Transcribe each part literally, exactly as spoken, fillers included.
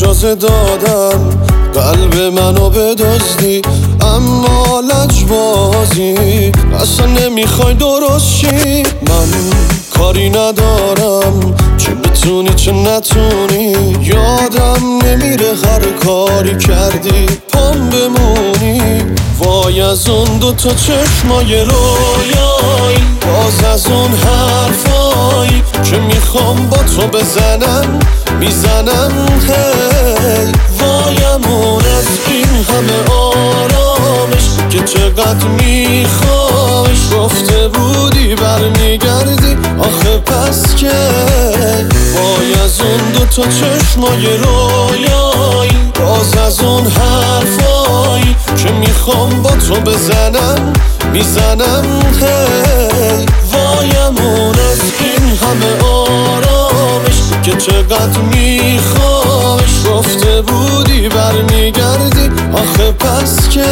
اجازه دادن قلب منو بدزدی، اما لجبازی اصلا نمیخوای درست شی. من کاری ندارم، چه بتونی چه نتونی، یادم نمیره هر کاری کردی پام بمونی. وای از اون دو تا چشمای رویایی، باز از اون حرفایی که میخوام با تو بزنم میزنم. هی وایمون از این همه آرامش که چقدر میخوایش، گفته بودی برمیگردی آخه پس که. وای از اون دو تا چشمای رویایی، باز از اون حرفایی که میخوام با تو بزنم میزنم. هی وایمون از این همه آرامش که چقدر میخوایش، گفته بودی برمیگردی آخه پس که.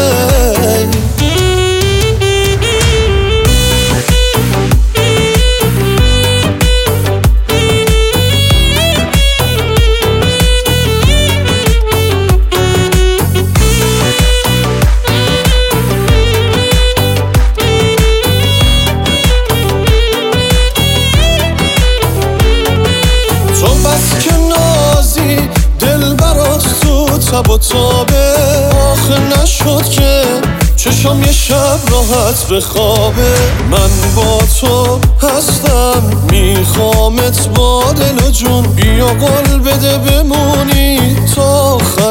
تب و تابه آخه نشد که چشم یه شب راحت بخوابه. من با تو هستم میخوامت با دل و جون، بیا قول بده بمونی تا آخر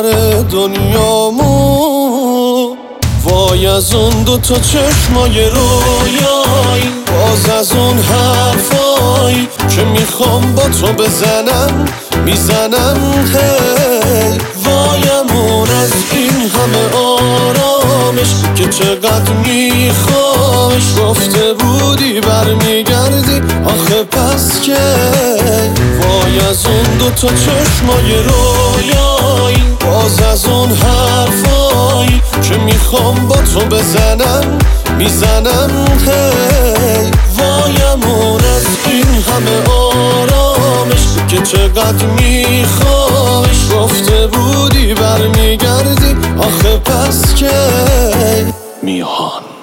دنیامو. وای از اون دو تا چشمای رویایی، باز از اون حرفایی که میخوام با تو بزنم میزنم. هی وایمون از این همه آرامش که چقدر میخوایش، گفته بودی برمیگردی آخه پس که. وای از اون دو تا چشمای رویایی، باز از اون حرفایی که میخوام با تو بزنم میزنم. هی وایمون از این همه آرامش که چقدر میخوایش، گفته بودی برمیگردی آخه پس که. میهان